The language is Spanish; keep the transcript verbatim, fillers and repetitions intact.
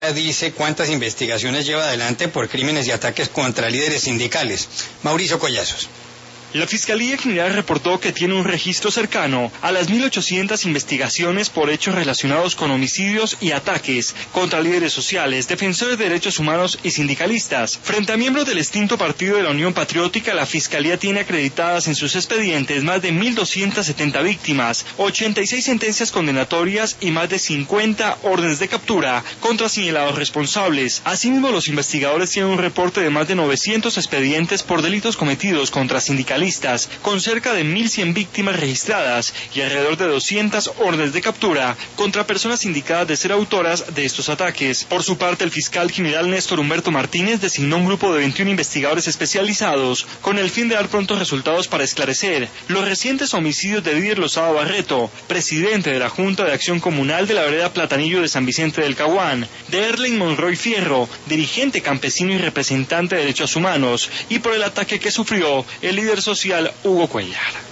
Fiscalía dice cuántas investigaciones lleva adelante por crímenes y ataques contra líderes sindicales. Mauricio Collazos. La Fiscalía General reportó que tiene un registro cercano a las mil ochocientas investigaciones por hechos relacionados con homicidios y ataques contra líderes sociales, defensores de derechos humanos y sindicalistas. Frente a miembros del extinto Partido de la Unión Patriótica, la Fiscalía tiene acreditadas en sus expedientes más de mil doscientas setenta víctimas, ochenta y seis sentencias condenatorias y más de cincuenta órdenes de captura contra señalados responsables. Asimismo, los investigadores tienen un reporte de más de novecientos expedientes por delitos cometidos contra sindicalistas, con cerca de mil cien víctimas registradas y alrededor de doscientas órdenes de captura contra personas indicadas de ser autoras de estos ataques. Por su parte, el fiscal general Néstor Humberto Martínez designó un grupo de veintiún investigadores especializados con el fin de dar prontos resultados para esclarecer los recientes homicidios de Didier Lozada Barreto, presidente de la Junta de Acción Comunal de la vereda Platanillo de San Vicente del Caguán, de Erlen Monroy Fierro, dirigente campesino y representante de derechos humanos, y por el ataque que sufrió el líder social Hugo Cuellar.